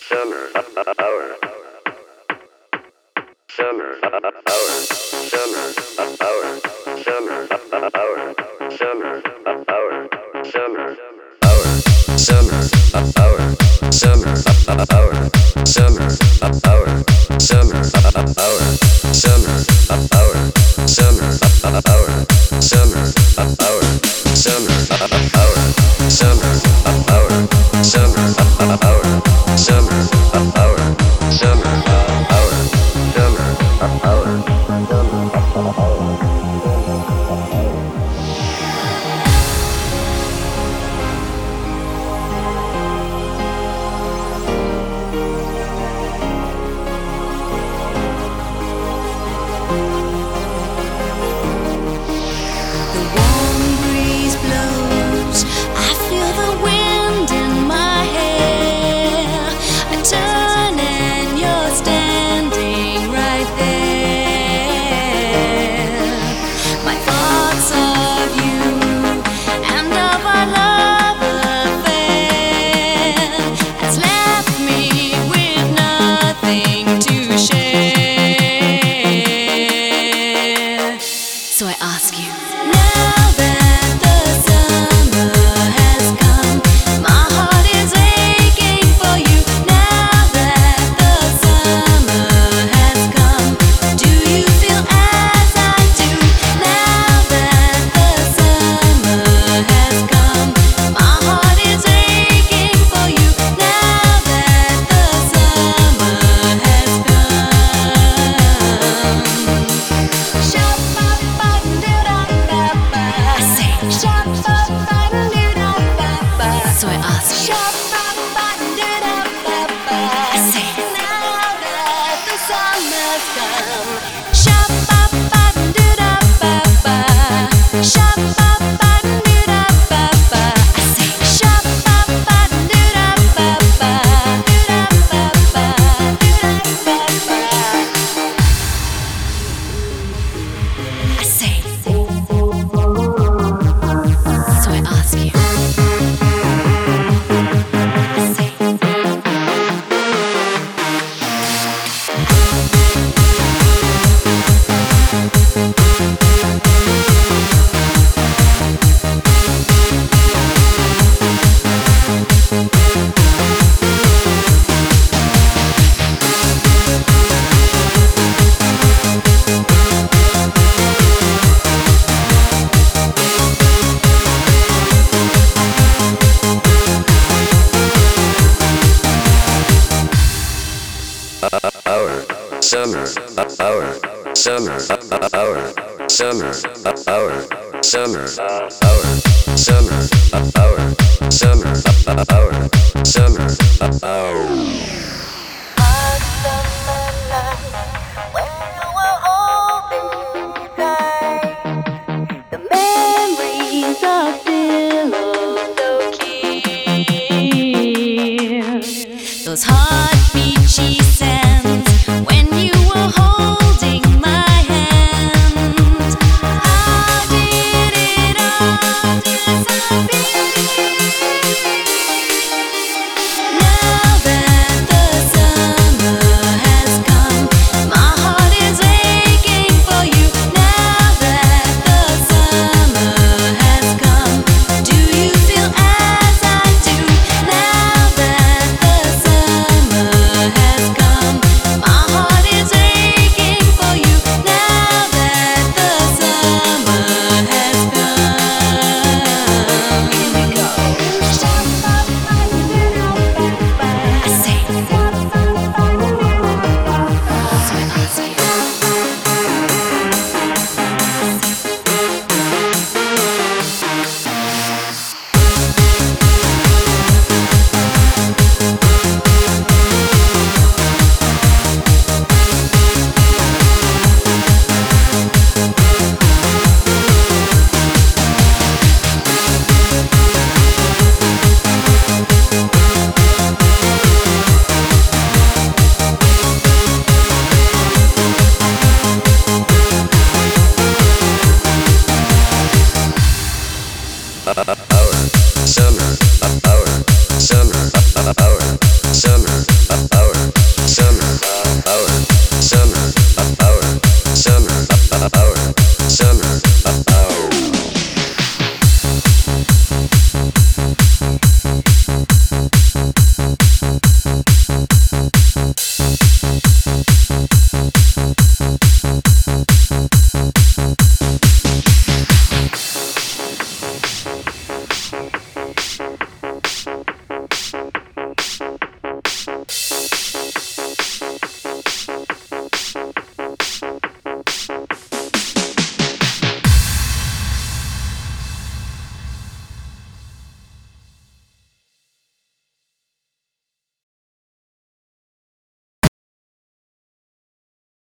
So I ask you, now that the summer has come, my heart is aching for you. Now that the summer has come, do you feel as I do? Now that the summer has come, my heart is aching for you. Now that the summer has come. So I ask you, I say, now that the summer's come, I say, I say, so I ask you. Summer.